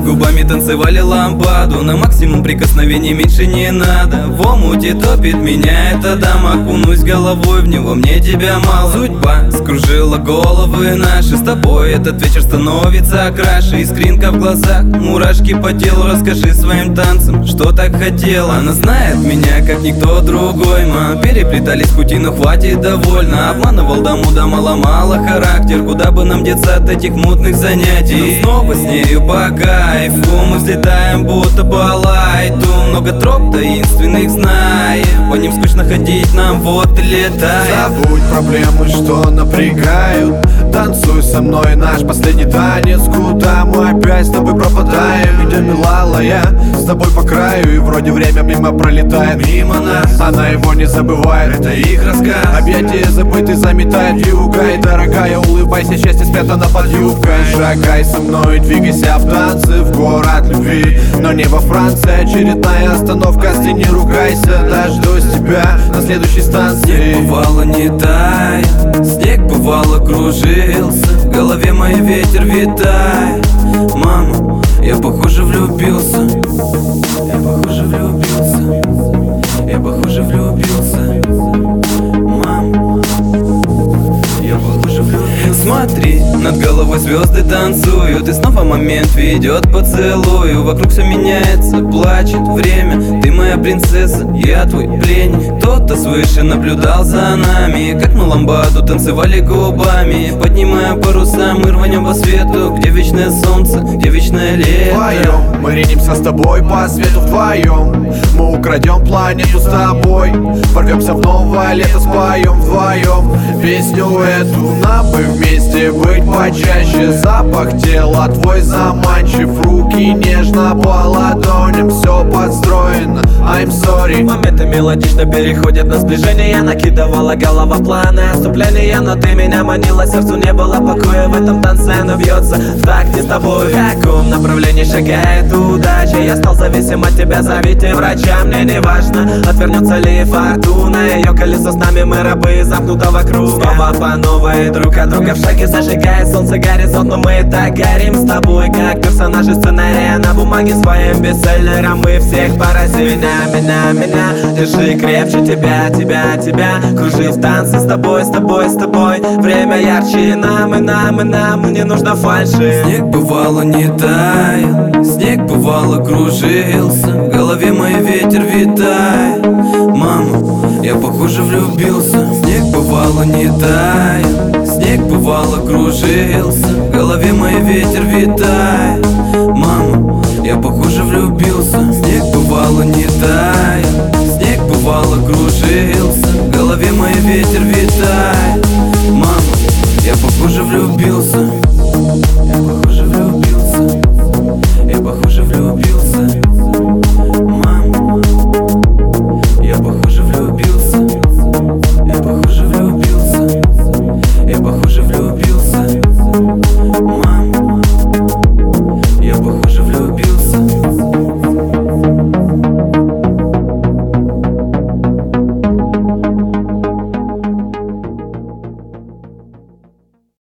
губами танцевали ламбаду. На максимум прикосновений меньше не надо. В омуте топит меня эта дама. Окунусь головой в него, мне тебя мало. Судьба скружила головы наши. С тобой этот вечер становится краше. Искринка в глазах, мурашки по телу. Расскажи своим танцам, что так хотела. Она знает меня, как никто другой. Мы переплетались пути, но хватит, довольно. Обманывал даму, ломала характер. Куда бы нам деться от этих мутных занятий? Но снова с нею по кайфу мы взлетаем, будто по лайту. Много троп таинственных знаем, по ним скучно ходить нам, вот и летаем. Забудь проблемы, что напрягают. Танцуй со мной наш последний танец. Куда мы опять с тобой пропадаем? Идем, милая, с тобой по краю. И вроде время мимо пролетает, мимо нас. Она его не забывает, это их рассказ. Объятия забыты заметает вьюга. И дорогая, улыбайся, счастье спрятано под юбкой. Шагай со мной, двигайся в танцы, в город любви, но не во Франции. Очередная остановка, не ругайся. Дождусь тебя на следующей станции. Снег бывало не таял, снег бывало кружился. В голове мой ветер витает. Мама, я похоже влюбился. Я похоже влюбился. Я похоже влюбился. Мама, я похоже влюбился. Смотри, над головой звезды танцуют, и снова момент ведет поцелую. Вокруг все меняется, плачет время. Ты моя принцесса, я твой пленник. Кто-то свыше наблюдал за нами, как мы ламбаду танцевали губами. Поднимая паруса, мы рванем по свету, где вечное солнце, где вечное лето. Вдвоем мы ринемся с тобой по свету, вдвоем мы украдем планету с тобой. Ворвемся в новое лето, споем вдвоем песню эту. Нам бы вместе быть почаще. Запах тела твой заманчив, руки нежно по ладоням. Все подстроено, I'm sorry. Моменты мелодично переходят на сближение. Накидывала голова планы отступления, но ты меня манила, сердцу не было покоя. В этом танце оно бьется в такте с тобой. В каком направлении шагает удача? Я стал зависим от тебя, зовите врача. Мне не важно, отвернется ли фортуна. Ее колесо, с нами мы рабы замкнутого круга. Снова по новой, друг от друга в шаге зажигает солнце горизонт. Но мы и так горим с тобой, как персонажи сценария на бумаге своим бестселлером. Мы всех поразим. Меня, держи крепче тебя. Кружи в танце с тобой. Время ярче нам, не нужно фальши. Снег бывало не таял, снег бывало кружился. В голове мой ветер витает. Мама, я похоже влюбился. Снег бывало не таял, снег бывало кружился. В голове мой ветер витает. Мама, я похоже влюбился. Снег бывало не таял, снег бывало кружился. В голове мой ветер витает.